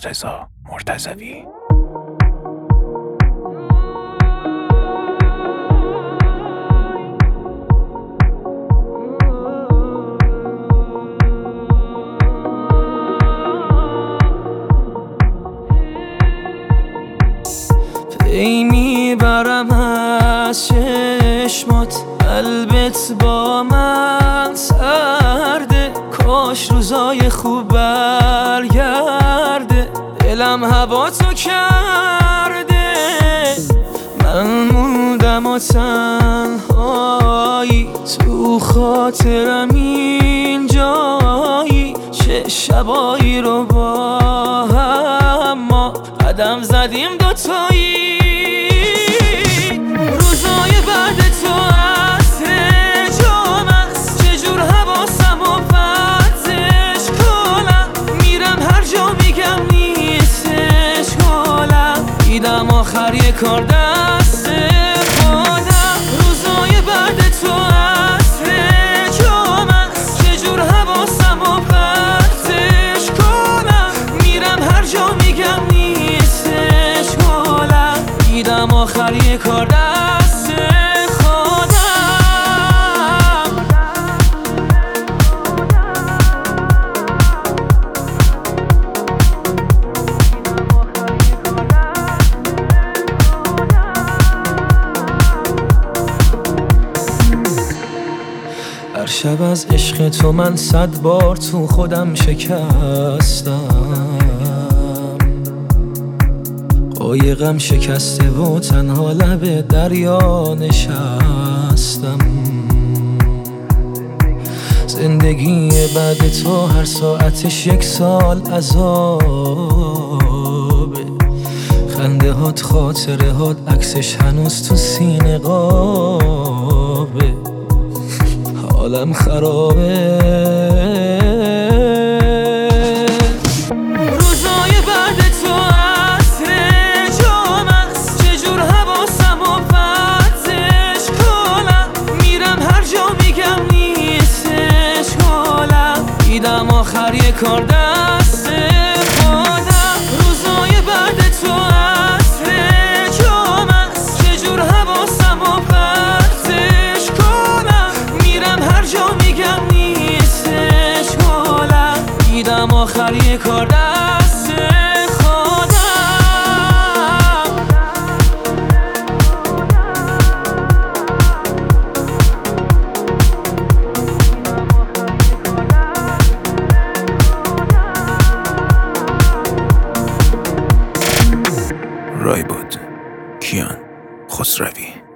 رضا مرتضوی. ای میبرم از چشمات، قلبت با من سرده، کاش روزای خوب برگرده، دلم هوا تو کرده. من موندم و تنهایی، تو خاطرم این جایی، چه شبایی رو با هم ما قدم زدیم دوتایی. روزای بعد تو عطر جام است، چجور حواسم و پرتش کنم، میرم هر جا میگم نیستش گلم، دیدم آخر یه کار دست خودم. روزای بعد تو عطر جام است، چجور حواسم و پرتش کنم، میرم هر جا میگم نیستش گلم، دیدم آخر یه کار دست خودم. هر شب از عشق تو من 100 بار تو خودم شکستم، قایقم شکسته و تنها لب دریا نشستم. زندگی بعد تو هر ساعتش 1 سال عذابه، خنده هات خاطره هات عکسش هنوز تو سینه قابه، حالم خرابه. روزای بعد تو عطر جام است، چجور حواسم و پرتش کنم، میرم هر جا میگم نیستش گلم، دیدم آخر یه کار دست خودم. روزای بعد تو عطر جام است، چجور حواسم و پرتش کنم، میرم هر جا میگم نیستش گلم، دیدم آخر یه کار دست خودم. رایبود کیان خسروی.